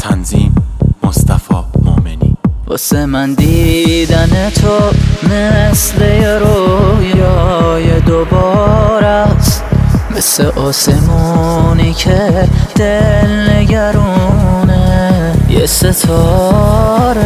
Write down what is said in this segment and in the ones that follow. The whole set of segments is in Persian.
تنظیم مصطفی مومنی. واسه من دیدن تو مثل یه رویای دوباره است، مثل آسمونی که دل نگرونه یه ستاره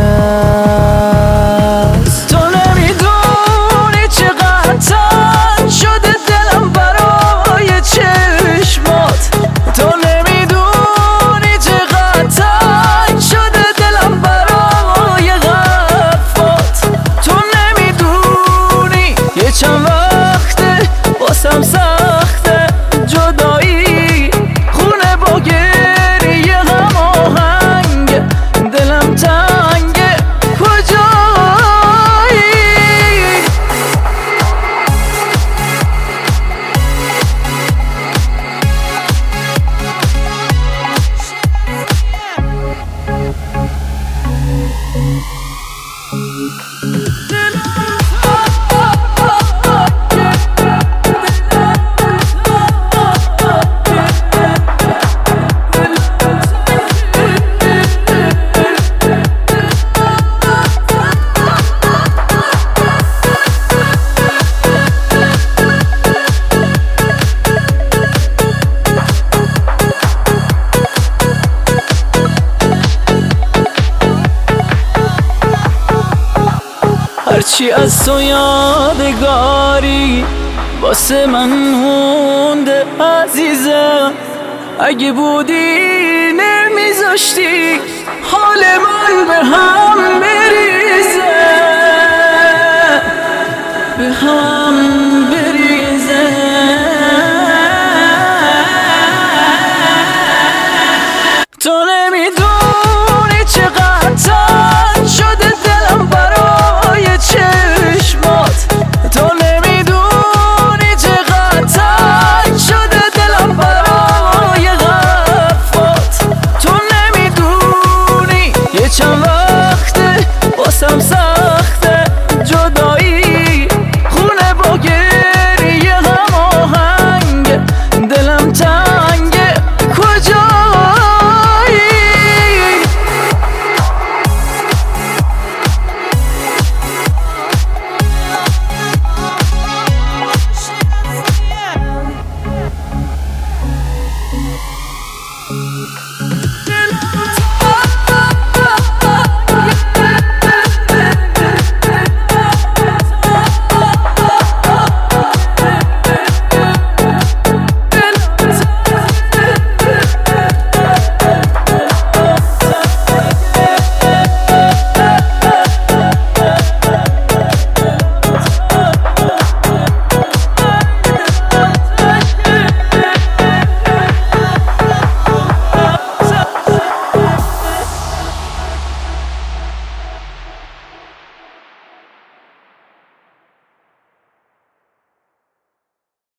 است. تو نمیدونی چقدر تنگ شده دلم برای چشمات، تو نمیدونی چقدر تنگ شده دلم برای غفات، تو نمیدونی یه چند وقته واسم سخته جدایی، خونه با گریه غم آهنگ دلم تنگه کجایی. هرچی از تو یادگاری واسه من مونده عزیزم، اگه بودی نمیذاشتی حال من به هم بریزه، به هم بریزه. تو نمیدونی چقدر